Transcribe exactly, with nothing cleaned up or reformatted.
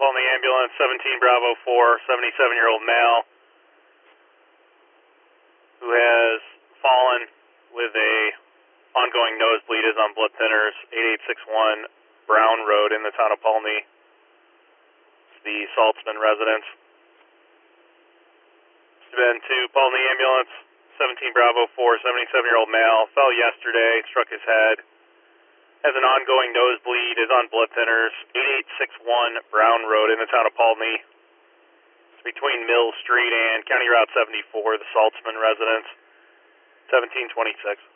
Palmy ambulance, seventeen Bravo four, seventy-seven-year-old male who has fallen with a ongoing nosebleed, is on blood thinners, eighty-eight sixty-one Brown Road in the town of Palmy. It's the Saltzman residence. Been to Palmy ambulance, seventeen Bravo four, seventy-seven-year-old male, fell yesterday, struck his head. Has an ongoing nosebleed, is on blood thinners, eighty-eight sixty-one Brown Road in the town of Palmy. It's between Mill Street and County Route seventy-four, the Saltzman residence, seventeen twenty-six.